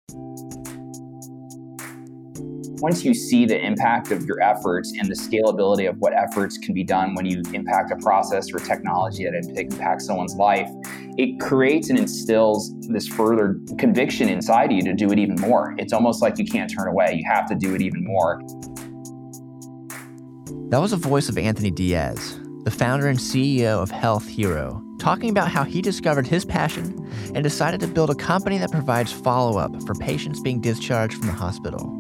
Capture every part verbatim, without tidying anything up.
Once you see the impact of your efforts and the scalability of what efforts can be done when you impact a process or technology that impacts someone's life, it creates and instills this further conviction inside you to do it even more. It's almost like you can't turn away. You have to do it even more. That was the voice of Anthony Diaz, the founder and C E O of Health Hero, talking about how he discovered his passion and decided to build a company that provides follow-up for patients being discharged from the hospital.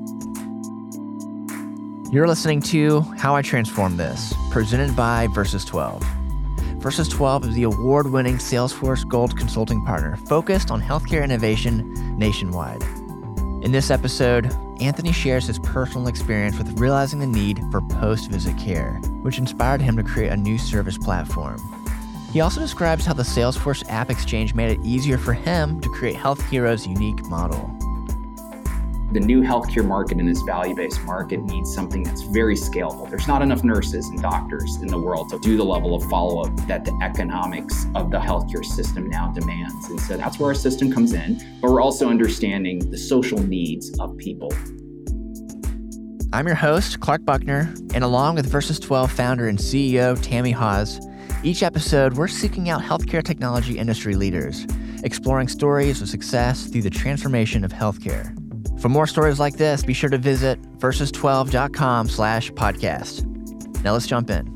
You're listening to How I Transformed This, presented by Versus twelve. Versus twelve is the award-winning Salesforce Gold consulting partner focused on healthcare innovation nationwide. In this episode, Anthony shares his personal experience with realizing the need for post-visit care, which inspired him to create a new service platform. He also describes how the Salesforce App Exchange made it easier for him to create Health Hero's unique model. The new healthcare market and this value-based market needs something that's very scalable. There's not enough nurses and doctors in the world to do the level of follow-up that the economics of the healthcare system now demands. And so that's where our system comes in, but we're also understanding the social needs of people. I'm your host, Clark Buckner, and along with Versus twelve founder and C E O Tammy Haas, each episode we're seeking out healthcare technology industry leaders, exploring stories of success through the transformation of healthcare. For more stories like this, be sure to visit versus twelve dot com slash podcast. Now let's jump in.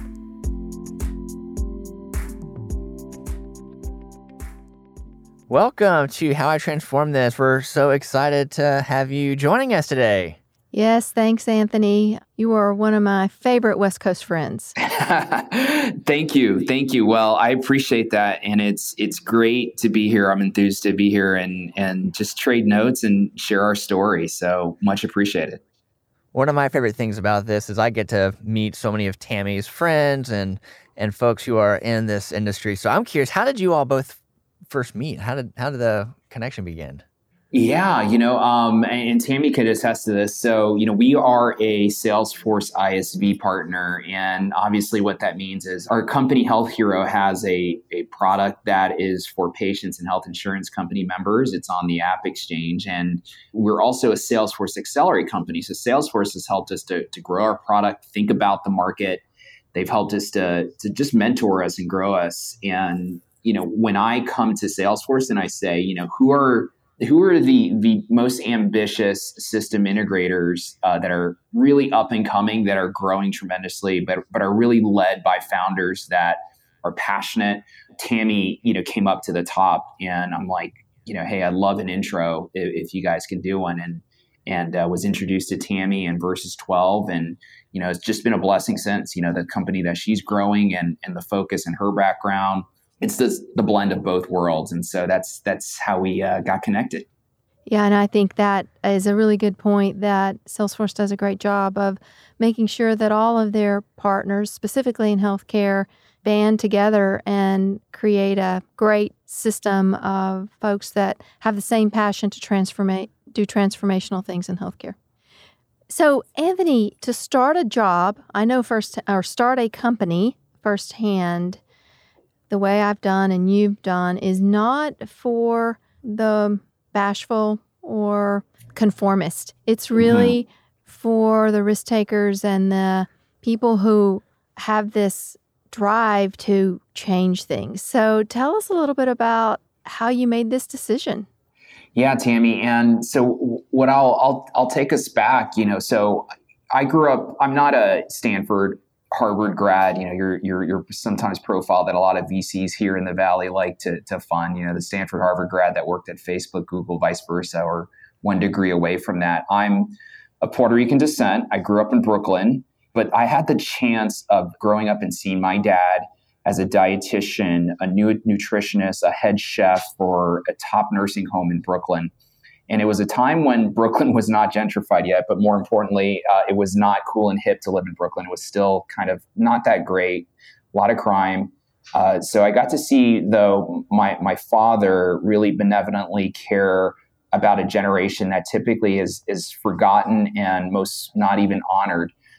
Welcome to How I Transformed This. We're so excited to have you joining us today. Yes, thanks, Anthony. You are one of my favorite West Coast friends. Thank you. Thank you. Well, I appreciate that. And it's it's great to be here. I'm enthused to be here and, and just trade notes and share our story. So much appreciated. One of my favorite things about this is I get to meet so many of Tammy's friends and and folks who are in this industry. So I'm curious, how did you all both first meet? How did how did the connection begin? Yeah, you know, um, and, and Tammy could attest to this. So, you know, we are a Salesforce I S V partner. And obviously what that means is our company Health Hero has a, a product that is for patients and health insurance company members. It's on the App Exchange. And we're also a Salesforce Accelerate company. So Salesforce has helped us to, to grow our product, think about the market. They've helped us to, to just mentor us and grow us. And, you know, when I come to Salesforce and I say, you know, who are Who are the, the most ambitious system integrators uh, that are really up and coming, that are growing tremendously, but but are really led by founders that are passionate? Tammy, you know, came up to the top, and I'm like, you know, hey, I'd love an intro if, if you guys can do one, and and uh, was introduced to Tammy and Versus twelve, and you know, it's just been a blessing since. You know, the company that she's growing and and the focus in her background. It's this, the blend of both worlds. And so that's that's how we uh, got connected. Yeah, and I think that is a really good point, that Salesforce does a great job of making sure that all of their partners, specifically in healthcare, band together and create a great system of folks that have the same passion to transform, do transformational things in healthcare. So, Anthony, to start a job, I know first, or start a company firsthand, the way I've done and you've done is not for the bashful or conformist. It's really mm-hmm. for the risk takers and the people who have this drive to change things. So tell us a little bit about how you made this decision. Yeah, Tammy. And so what I'll I'll I'll take us back, you know, so I grew up, I'm not a Stanford Harvard grad. You know, you're you're you're sometimes profiled that a lot of V Cs here in the Valley like to to fund. You know, the Stanford Harvard grad that worked at Facebook, Google, vice versa, or one degree away from that. I'm of Puerto Rican descent. I grew up in Brooklyn, but I had the chance of growing up and seeing my dad as a dietitian, a new nutritionist, a head chef for a top nursing home in Brooklyn. And it was a time when Brooklyn was not gentrified yet, but more importantly, uh, it was not cool and hip to live in Brooklyn. It was still kind of not that great, a lot of crime. Uh, so I got to see, though, my my father really benevolently care about a generation that typically is is forgotten and most not even honored.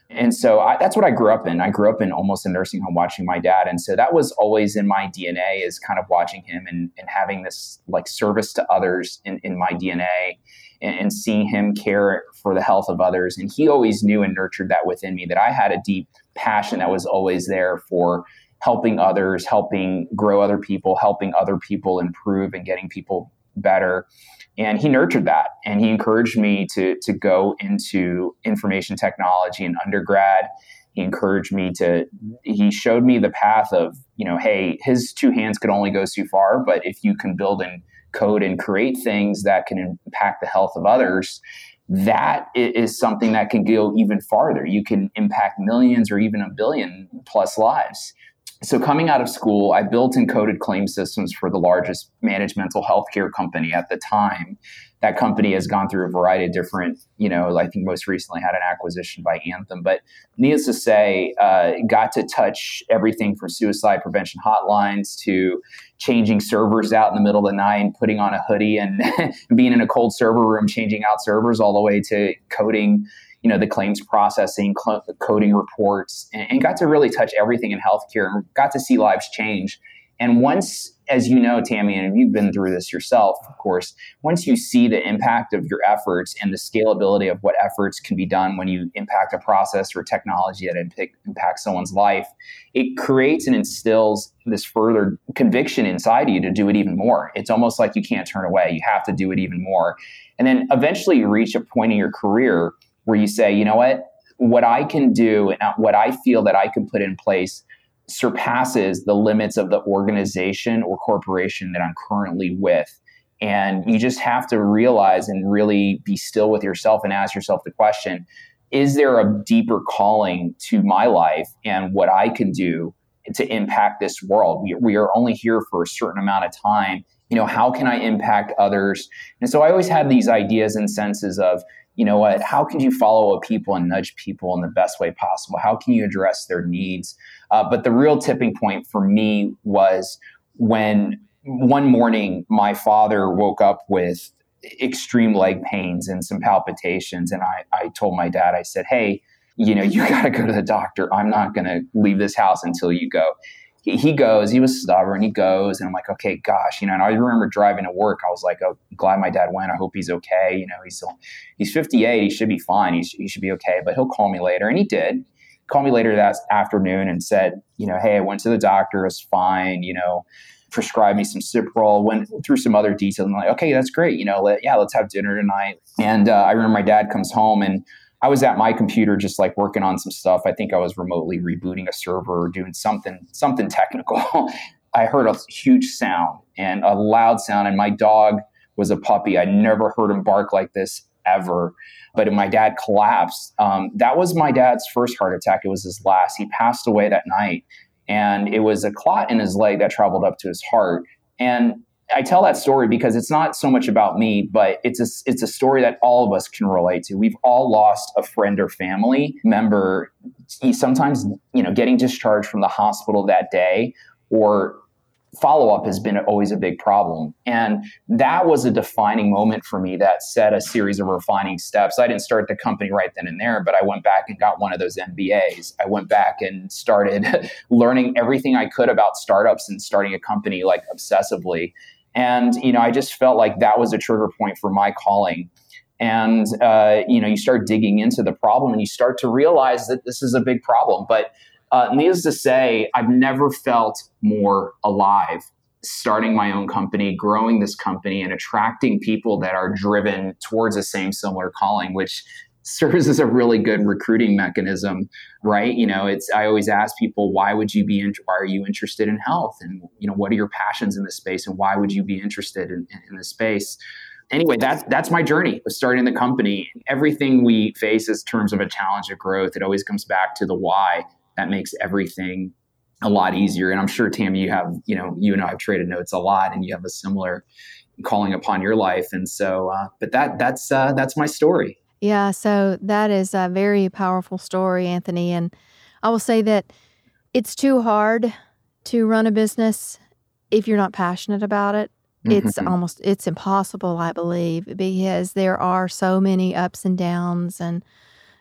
And so I, that's what I grew up in. I grew up in almost a nursing home watching my dad. And so that was always in my D N A, is kind of watching him and, and having this like service to others in, in my D N A, and, and seeing him care for the health of others. And he always knew and nurtured that within me, that I had a deep passion that was always there for helping others, helping grow other people, helping other people improve and getting people better. And he nurtured that, and he encouraged me to to go into information technology in undergrad. He encouraged me to, he showed me the path of, you know, hey, his two hands could only go so far, but if you can build and code and create things that can impact the health of others, that is something that can go even farther. You can impact millions or even a billion plus lives. So coming out of school, I built and coded claim systems for the largest managed mental health care company at the time. That company has gone through a variety of different, you know, I think most recently had an acquisition by Anthem. But needless to say, uh, got to touch everything from suicide prevention hotlines to changing servers out in the middle of the night, putting on a hoodie and being in a cold server room, changing out servers, all the way to coding, you know, the claims processing, cl- coding reports, and, and got to really touch everything in healthcare and got to see lives change. And once, as you know, Tammy, and you've been through this yourself, of course, once you see the impact of your efforts and the scalability of what efforts can be done when you impact a process or technology that imp- impacts someone's life, it creates and instills this further conviction inside you to do it even more. It's almost like you can't turn away. You have to do it even more. And then eventually you reach a point in your career where you say, you know what, what I can do and what I feel that I can put in place surpasses the limits of the organization or corporation that I'm currently with. And you just have to realize and really be still with yourself and ask yourself the question, is there a deeper calling to my life and what I can do to impact this world? We, we are only here for a certain amount of time. You know, how can I impact others? And so I always had these ideas and senses of, you know what, how can you follow up people and nudge people in the best way possible? How can you address their needs? Uh, but the real tipping point for me was when one morning my father woke up with extreme leg pains and some palpitations. And I, I told my dad, I said, hey, you know, you got to go to the doctor. I'm not going to leave this house until you go. He, he goes, he was stubborn. He goes, and I'm like, okay, gosh, you know, and I remember driving to work. I was like, oh, glad my dad went. I hope he's okay. You know, he's, he's fifty-eight. He should be fine. He, he should be okay, but he'll call me later. And he did. Called me later that afternoon and said, you know, hey, I went to the doctor. It's fine. You know, prescribed me some Ciprol, went through some other details. I'm like, okay, that's great. You know, let, yeah, let's have dinner tonight. And uh, I remember my dad comes home and I was at my computer just like working on some stuff. I think I was remotely rebooting a server or doing something, something technical. I heard a huge sound and a loud sound, and my dog was a puppy. I never heard him bark like this ever. But my dad collapsed. Um, that was my dad's first heart attack. It was his last. He passed away that night. And it was a clot in his leg that traveled up to his heart. And I tell that story because it's not so much about me, but it's a, it's a story that all of us can relate to. We've all lost a friend or family member, sometimes, you know, getting discharged from the hospital that day, or follow-up has been always a big problem. And that was a defining moment for me that set a series of refining steps. I didn't start the company right then and there, but I went back and got one of those M B As. I went back and started learning everything I could about startups and starting a company like obsessively. And, you know, I just felt like that was a trigger point for my calling. And, uh, you know, you start digging into the problem and you start to realize that this is a big problem. But Uh, needless to say, I've never felt more alive starting my own company, growing this company, and attracting people that are driven towards the same similar calling, which serves as a really good recruiting mechanism, right? You know, it's, I always ask people, why would you be, in, why are you interested in health? And, you know, what are your passions in this space? And why would you be interested in, in this space? Anyway, that's, that's my journey of starting the company. Everything we face in terms of a challenge of growth, it always comes back to the why. That makes everything a lot easier. And I'm sure, Tammy, you have, you know, you and I have traded notes a lot, and you have a similar calling upon your life. And so, uh, but that that's uh, that's my story. Yeah. So that is a very powerful story, Anthony. And I will say that it's too hard to run a business if you're not passionate about it. Mm-hmm. It's almost, it's impossible, I believe, because there are so many ups and downs and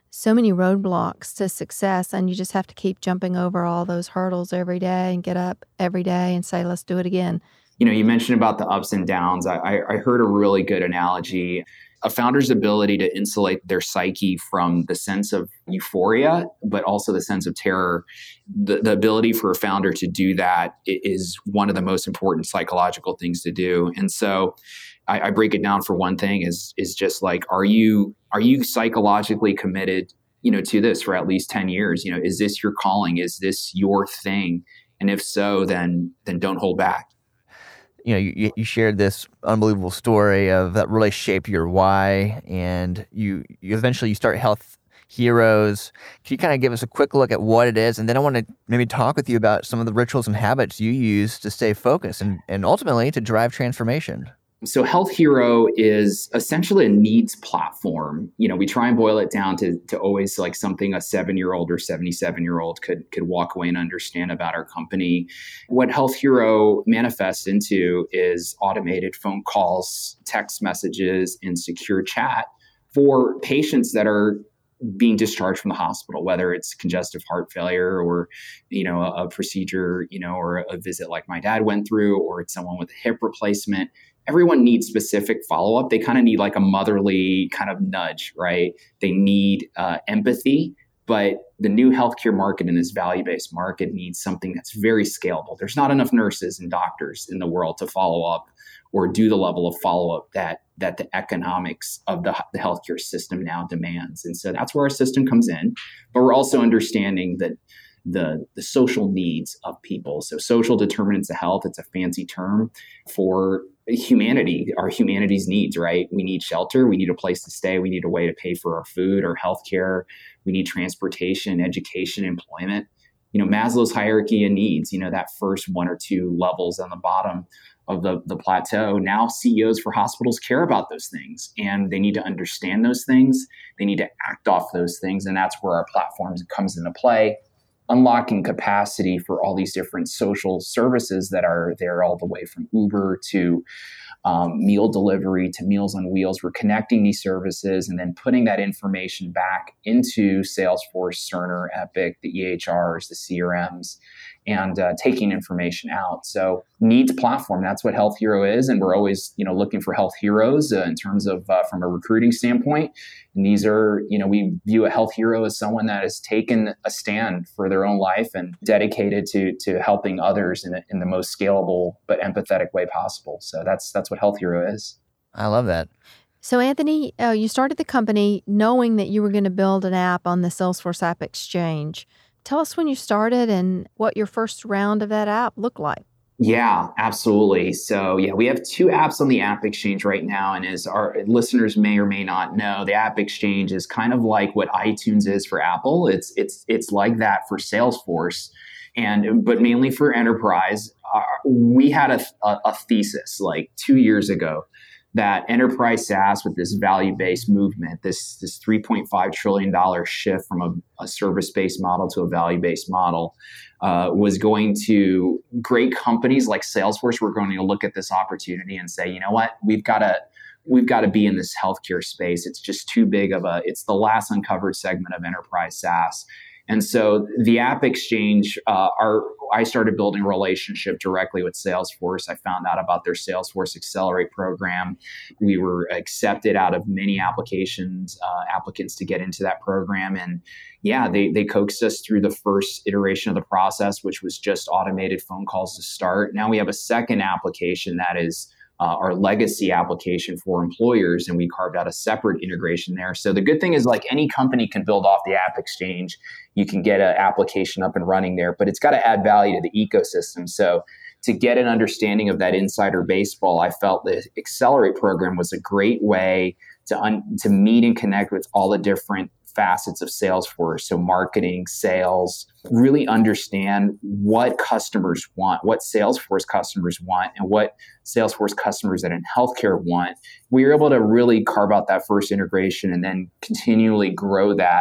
so many roadblocks to success, and you just have to keep jumping over all those hurdles every day and get up every day and say, let's do it again. You know, you mentioned about the ups and downs. I, I heard a really good analogy. A founder's ability to insulate their psyche from the sense of euphoria, but also the sense of terror. The, the ability for a founder to do that is one of the most important psychological things to do. And so I, I break it down for one thing is, is just like, are you, are you psychologically committed, you know, to this for at least ten years? You know, is this your calling? Is this your thing? And if so, then, then don't hold back. You know, you, you shared this unbelievable story of that really shaped your why, and you, you eventually you start Health Heroes. Can you kind of give us a quick look at what it is? And then I want to maybe talk with you about some of the rituals and habits you use to stay focused and, and ultimately to drive transformation. So Health Hero is essentially a needs platform. You know, we try and boil it down to, to always like something a seven-year-old or seventy-seven-year-old could, could walk away and understand about our company. What Health Hero manifests into is automated phone calls, text messages, and secure chat for patients that are being discharged from the hospital, whether it's congestive heart failure or, you know, a, a procedure, you know, or a visit like my dad went through, or it's someone with a hip replacement. Everyone needs specific follow-up. They kind of need like a motherly kind of nudge, right? They need uh, empathy, but the new healthcare market and this value-based market needs something that's very scalable. There's not enough nurses and doctors in the world to follow up or do the level of follow-up that that the economics of the, the healthcare system now demands. And so that's where our system comes in. But we're also understanding that the the social needs of people. So social determinants of health, it's a fancy term for humanity, our humanity's needs, right? We need shelter. We need a place to stay. We need a way to pay for our food or healthcare. We need transportation, education, employment. You know, Maslow's hierarchy of needs, you know, that first one or two levels on the bottom of the, the plateau. Now C E Os for hospitals care about those things, and they need to understand those things. They need to act off those things. And that's where our platform comes into play, unlocking capacity for all these different social services that are there, all the way from Uber to um, meal delivery to Meals on Wheels. We're connecting these services and then putting that information back into Salesforce, Cerner, Epic, the E H Rs, the C R Ms, and uh, taking information out. So needs platform, that's what Health Hero is. And we're always, you know, looking for Health Heroes uh, in terms of uh, from a recruiting standpoint. And these are, you know, we view a Health Hero as someone that has taken a stand for their own life and dedicated to to helping others in, a, in the most scalable but empathetic way possible. So that's that's what Health Hero is. I love that. So Anthony, uh, you started the company knowing that you were going to build an app on the Salesforce App Exchange. Tell us when you started and what your first round of that app looked like. Yeah, absolutely. So yeah, we have two apps on the App Exchange right now. And as our listeners may or may not know, the App Exchange is kind of like what iTunes is for Apple. It's it's it's like that for Salesforce, and but mainly for enterprise. Uh, we had a, a, a thesis like two years ago that enterprise SaaS with this value-based movement, this this three point five trillion dollars shift from a, a service-based model to a value-based model uh, was going to, great companies like Salesforce were going to look at this opportunity and say, you know what, we've got to we've got to be in this healthcare space. It's just too big of a, it's the last uncovered segment of enterprise SaaS. And so the App Exchange, uh, our, I started building a relationship directly with Salesforce. I found out about their Salesforce Accelerate program. We were accepted out of many applications, uh, applicants to get into that program. And yeah, they they coaxed us through the first iteration of the process, which was just automated phone calls to start. Now we have a second application that is Uh, our legacy application for employers, and we carved out a separate integration there. So the good thing is, like, any company can build off the App Exchange. You can get an application up and running there, but it's got to add value to the ecosystem. So to get an understanding of that insider baseball, I felt the Accelerate program was a great way to un- to meet and connect with all the different facets of Salesforce. So marketing, sales, really understand what customers want, what Salesforce customers want, and what Salesforce customers that in healthcare want. We were able to really carve out that first integration and then continually grow that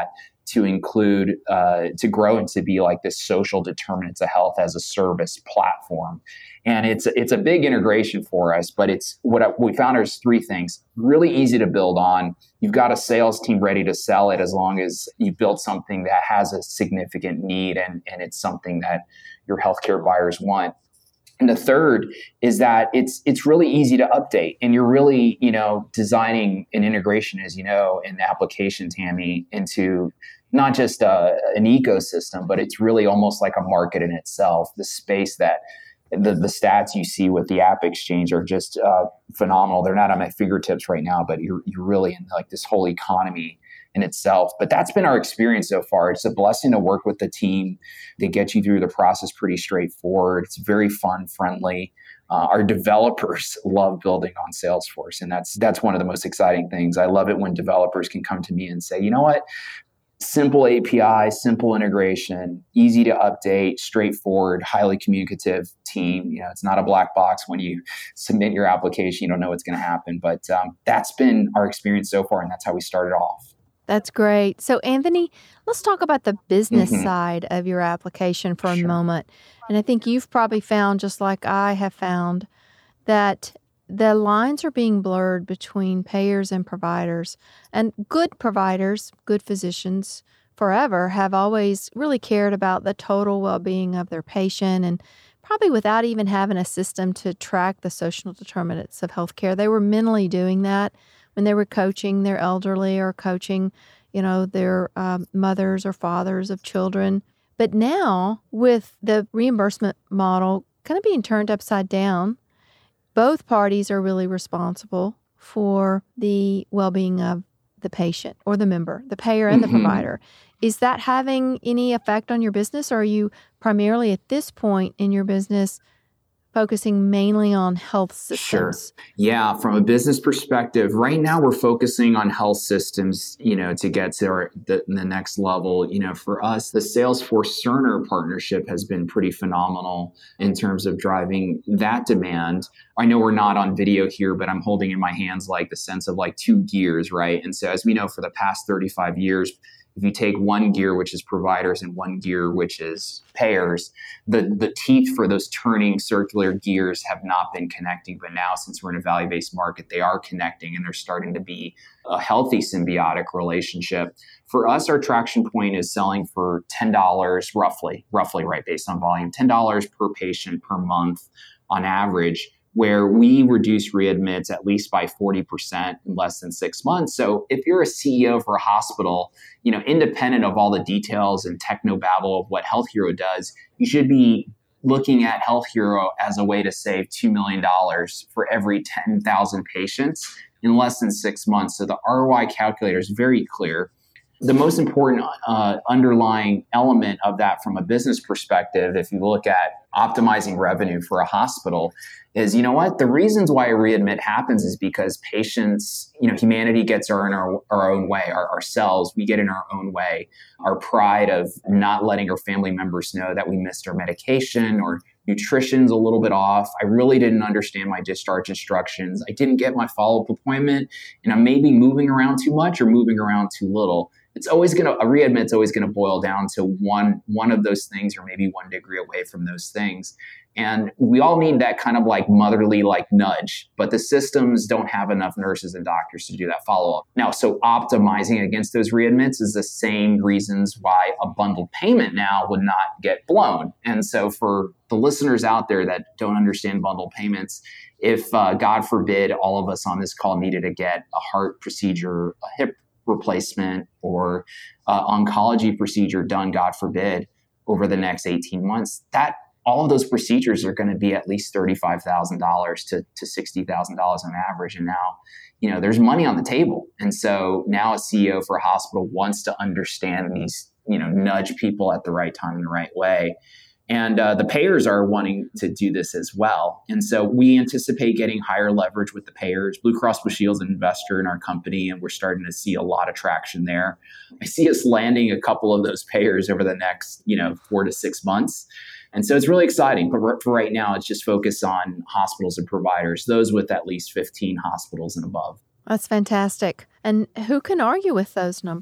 to include, uh, to grow and to be like this social determinants of health as a service platform. And it's it's a big integration for us, but it's what I, we found is three things. Really easy to build on. You've got a sales team ready to sell it as long as you build something that has a significant need and, and it's something that your healthcare buyers want. And the third is that it's it's really easy to update, and you're really, you know, designing an integration, as you know, in the application, Tammy, into not just uh, an ecosystem, but it's really almost like a market in itself. The space that the, the stats you see with the App Exchange are just uh, phenomenal. They're not on my fingertips right now, but you're you're really in like this whole economy in itself. But that's been our experience so far. It's a blessing to work with the team. They get you through the process pretty straightforward. It's very fun, friendly. Uh, our developers love building on Salesforce, and that's that's one of the most exciting things. I love it when developers can come to me and say, you know what? Simple A P I, simple integration, easy to update, straightforward, highly communicative team. You know, it's not a black box when you submit your application. You don't know what's going to happen. But um, that's been our experience so far, and that's how we started off. That's great. So, Anthony, let's talk about the business Mhm. side of your application for a Sure. moment. And I think you've probably found, just like I have found, that the lines are being blurred between payers and providers. And good providers, good physicians forever have always really cared about the total well-being of their patient, and probably without even having a system to track the social determinants of healthcare. They were mentally doing that when they were coaching their elderly or coaching, you know, their um, mothers or fathers of children. But now, with the reimbursement model kind of being turned upside down, both parties are really responsible for the well-being of the patient or the member, the payer and the Mhm. provider. Is that having any effect on your business, or are you primarily at this point in your business focusing mainly on health Sure. systems? Yeah, from a business perspective, right now we're focusing on health systems, you know, to get to our, the, the next level. You know, for us, the Salesforce Cerner partnership has been pretty phenomenal in terms of driving that demand. I know we're not on video here, but I'm holding in my hands like the sense of like two gears, right? And so as we know, for the past thirty-five years, if you take one gear, which is providers, and one gear, which is payers, the, the teeth for those turning circular gears have not been connecting. But now, since we're in a value-based market, they are connecting, and they're starting to be a healthy symbiotic relationship. For us, our traction point is selling for ten dollars roughly, roughly, right, based on volume, ten dollars per patient per month on average, where we reduce readmits at least by forty percent in less than six months. So if you're a C E O for a hospital, you know, independent of all the details and technobabble of what Health Hero does, you should be looking at Health Hero as a way to save two million dollars for every ten thousand patients in less than six months. So the R O I calculator is very clear. The most important uh, underlying element of that from a business perspective, if you look at optimizing revenue for a hospital, is, you know what, the reasons why a readmit happens is because patients, you know, humanity gets our, in our, our own way, our, ourselves, we get in our own way. Our pride of not letting our family members know that we missed our medication or nutrition's a little bit off. I really didn't understand my discharge instructions. I didn't get my follow-up appointment, and I'm maybe moving around too much or moving around too little. It's always going to, a readmit's always going to boil down to one, one of those things, or maybe one degree away from those things. And we all need that kind of like motherly like nudge, but the systems don't have enough nurses and doctors to do that follow-up. Now, so optimizing against those readmits is the same reasons why a bundled payment now would not get blown. And so for the listeners out there that don't understand bundled payments, if uh, God forbid all of us on this call needed to get a heart procedure, a hip replacement, or uh, oncology procedure done, God forbid, over the next eighteen months, that all of those procedures are going to be at least thirty-five thousand dollars to, to sixty thousand dollars on average. And now, you know, there's money on the table. And so now a C E O for a hospital wants to understand these, you know, nudge people at the right time in the right way. And uh, the payers are wanting to do this as well. And so we anticipate getting higher leverage with the payers. Blue Cross Blue Shield is an investor in our company, and we're starting to see a lot of traction there. I see us landing a couple of those payers over the next, you know, four to six months. And so it's really exciting. But for right now, it's just focused on hospitals and providers, those with at least fifteen hospitals and above. That's fantastic. And who can argue with those numbers?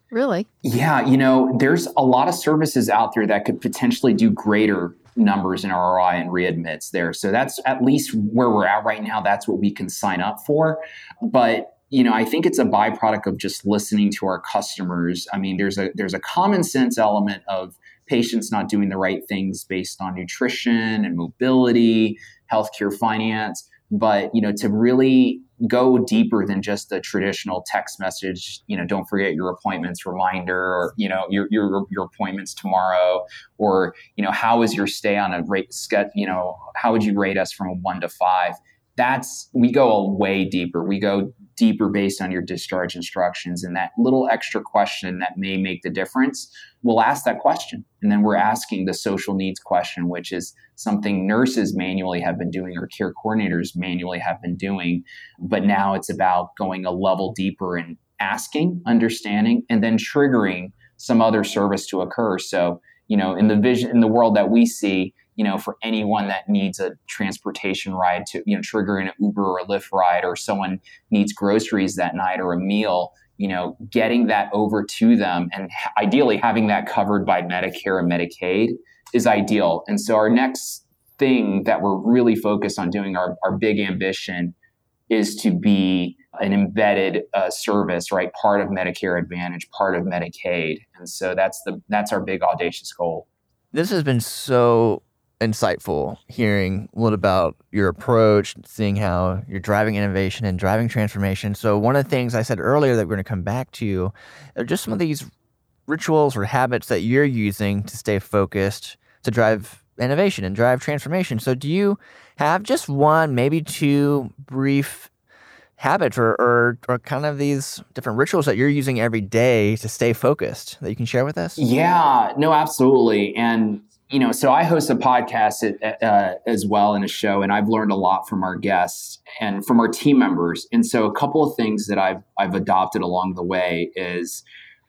Really? Yeah, you know, there's a lot of services out there that could potentially do greater numbers in R O I and readmits there. So that's at least where we're at right now. That's what we can sign up for. But you know, I think it's a byproduct of just listening to our customers. I mean, there's a there's a common sense element of patients not doing the right things based on nutrition and mobility, healthcare finance. But, you know, to really go deeper than just the traditional text message, you know, don't forget your appointments reminder, or, you know, your your your appointments tomorrow, or, you know, how is your stay on a rate scale, you know, how would you rate us from a one to five? That's, we go a way deeper. We go deeper based on your discharge instructions, and that little extra question that may make the difference, we'll ask that question. And then we're asking the social needs question, which is something nurses manually have been doing or care coordinators manually have been doing. But now it's about going a level deeper and asking, understanding, and then triggering some other service to occur. So, you know, in the vision, in the world that we see, you know, for anyone that needs a transportation ride to, you know, trigger an Uber or a Lyft ride, or someone needs groceries that night or a meal, you know, getting that over to them and ideally having that covered by Medicare and Medicaid is ideal. And so our next thing that we're really focused on doing, our, our big ambition is to be an embedded uh, service, right? Part of Medicare Advantage, part of Medicaid. And so that's the, that's our big audacious goal. This has been so insightful, hearing a little about your approach, seeing how you're driving innovation and driving transformation. So one of the things I said earlier that we're going to come back to are just some of these rituals or habits that you're using to stay focused, to drive innovation and drive transformation. So do you have just one, maybe two brief habits or, or, or kind of these different rituals that you're using every day to stay focused that you can share with us? Yeah, no, absolutely. And you know, so I host a podcast uh, as well in a show, and I've learned a lot from our guests and from our team members. And so a couple of things that I've I've adopted along the way is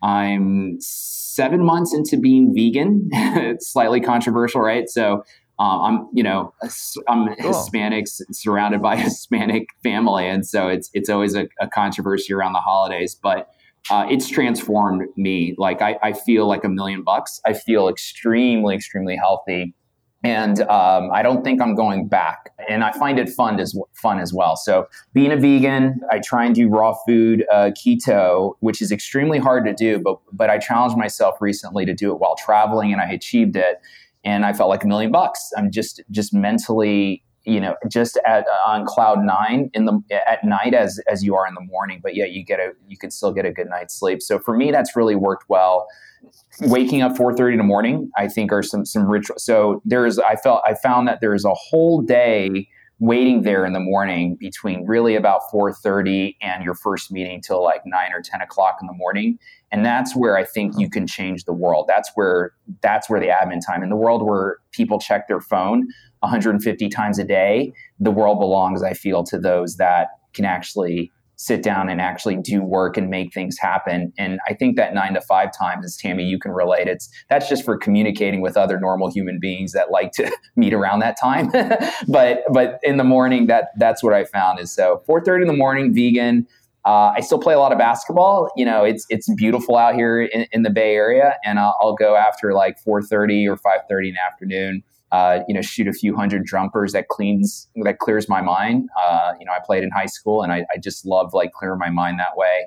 I'm seven months into being vegan. It's slightly controversial, right? So um, I'm, you know, I'm cool. Hispanic, surrounded by a Hispanic family, and so it's it's always a, a controversy around the holidays, but Uh, it's transformed me. Like I, I feel like a million bucks. I feel extremely, extremely healthy. And um, I don't think I'm going back. And I find it fun as, fun as well. So being a vegan, I try and do raw food, uh, keto, which is extremely hard to do. But, but I challenged myself recently to do it while traveling, and I achieved it. And I felt like a million bucks. I'm just, just mentally, you know, just at on cloud nine in the at night as as you are in the morning, but yeah, you get a you can still get a good night's sleep. So for me, that's really worked well. Waking up four thirty in the morning, I think, are some some ritual. So there is, I felt I found that there is a whole day waiting there in the morning between really about four thirty and your first meeting till like nine or ten o'clock in the morning. And that's where I think you can change the world. That's where that's where the admin time, in the world where people check their phone one hundred fifty times a day, the world belongs, I feel, to those that can actually sit down and actually do work and make things happen. And I think that nine to five times, as Tammy, you can relate, it's that's just for communicating with other normal human beings that like to meet around that time. but but in the morning, that that's what I found is so four thirty in the morning, vegan. Uh, I still play a lot of basketball. You know, it's it's beautiful out here in, in the Bay Area, and I'll, I'll go after like four thirty or five thirty in the afternoon. Uh, you know, shoot a few hundred jumpers. That cleans, that clears my mind. Uh, you know, I played in high school, and I, I just love like clearing my mind that way.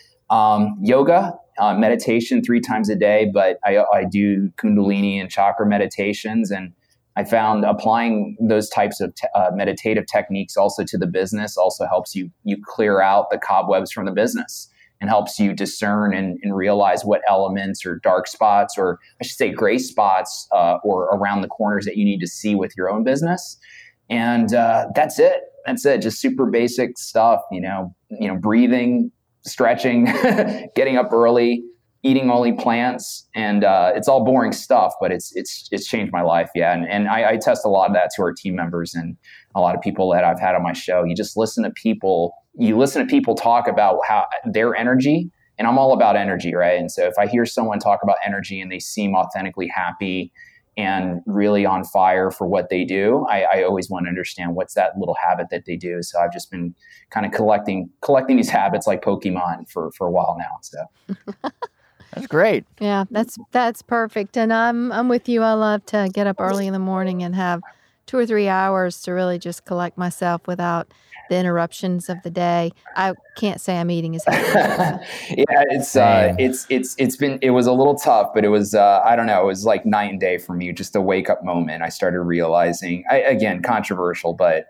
Um, yoga, uh, meditation three times a day, but I, I do Kundalini and chakra meditations, and I found applying those types of te- uh, meditative techniques also to the business also helps you you clear out the cobwebs from the business, and helps you discern and, and realize what elements or dark spots, or I should say gray spots, uh, or around the corners that you need to see with your own business. And uh, that's it. That's it. Just super basic stuff, you know, you know, breathing, stretching, getting up early, eating only plants. And uh, it's all boring stuff, but it's it's it's changed my life. Yeah. And, and I, I test a lot of that to our team members and a lot of people that I've had on my show. You just listen to people You listen to people talk about how their energy, and I'm all about energy, right? And so if I hear someone talk about energy and they seem authentically happy and really on fire for what they do, I, I always want to understand what's that little habit that they do. So I've just been kind of collecting collecting these habits like Pokemon for, for a while now. So That's great. Yeah, that's that's perfect. And I'm I'm with you. I love to get up early in the morning and have two or three hours to really just collect myself without the interruptions of the day. I can't say I'm eating as healthy. Yeah, it's uh, it's it's it's been it was a little tough, but it was uh, I don't know, it was like night and day for me. Just a wake up moment. I started realizing, I, again, controversial, but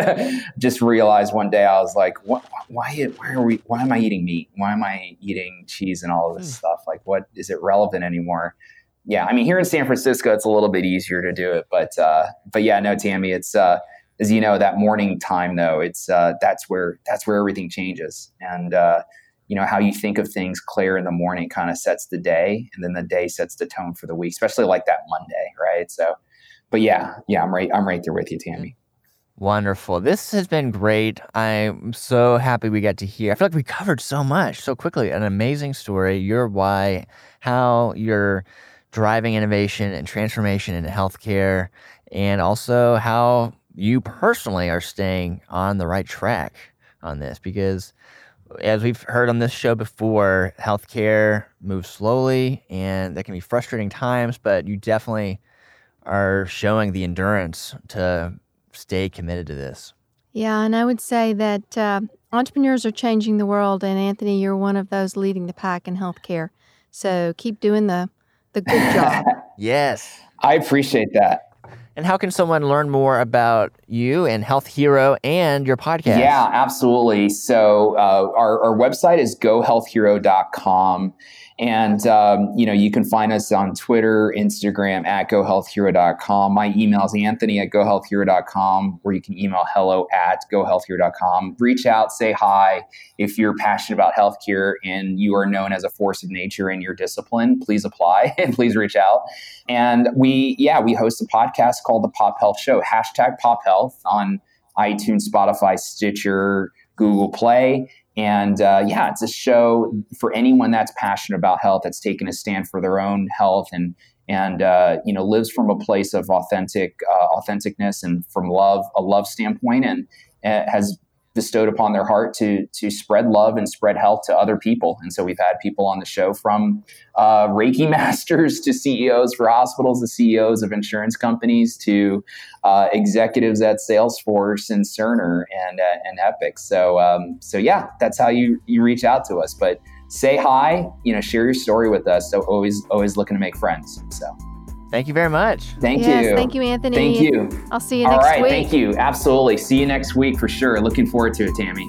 just realized one day I was like, what, why why are we why am I eating meat? Why am I eating cheese and all of this mm. stuff? Like, what is it relevant anymore? Yeah, I mean, here in San Francisco, it's a little bit easier to do it, but uh, but yeah, no, Tammy, it's. Uh, As you know, that morning time, though, it's uh, that's where that's where everything changes, and uh, you know how you think of things clear in the morning kind of sets the day, and then the day sets the tone for the week, especially like that Monday, right? So, but yeah, yeah, I'm right, I'm right there with you, Tammy. Wonderful. This has been great. I'm so happy we got to hear. I feel like we covered so much so quickly. An amazing story. Your why, how you're driving innovation and transformation in healthcare, and also how you personally are staying on the right track on this, because as we've heard on this show before, healthcare moves slowly and there can be frustrating times, but you definitely are showing the endurance to stay committed to this. Yeah, and I would say that uh, entrepreneurs are changing the world, and Anthony, you're one of those leading the pack in healthcare. So keep doing the, the good job. Yes. I appreciate that. And how can someone learn more about you and Health Hero and your podcast? Yeah, absolutely. So uh, our, our website is go health hero dot com. And, um, you know, you can find us on Twitter, Instagram at go health hero dot com. My email is Anthony at go health hero dot com, or you can email hello at go health hero dot com. Reach out, say hi. If you're passionate about healthcare and you are known as a force of nature in your discipline, please apply and please reach out. And we, yeah, we host a podcast called The Pop Health Show, hashtag Pop Health on iTunes, Spotify, Stitcher, Google Play. And uh, yeah, it's a show for anyone that's passionate about health, that's taken a stand for their own health, and and uh, you know lives from a place of authentic uh, authenticness and from love, a love standpoint, and uh, has bestowed upon their heart to to spread love and spread health to other people. And so we've had people on the show from uh, Reiki masters to C E Os for hospitals, to C E Os of insurance companies, to uh, executives at Salesforce and Cerner and uh, and Epic. So um, so yeah, that's how you you reach out to us. But say hi, you know, share your story with us. So always always looking to make friends. So. Thank you very much. Thank yes, you. Thank you, Anthony. Thank you. I'll see you All next right, week. Thank you. Absolutely. See you next week for sure. Looking forward to it, Tammy.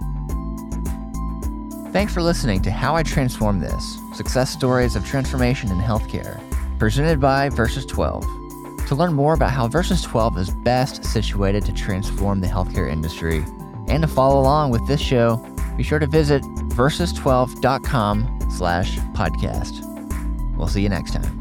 Thanks for listening to How I Transform This, Success Stories of Transformation in Healthcare, presented by Versus twelve. To learn more about how Versus twelve is best situated to transform the healthcare industry and to follow along with this show, be sure to visit versus twelve dot com slash podcast. We'll see you next time.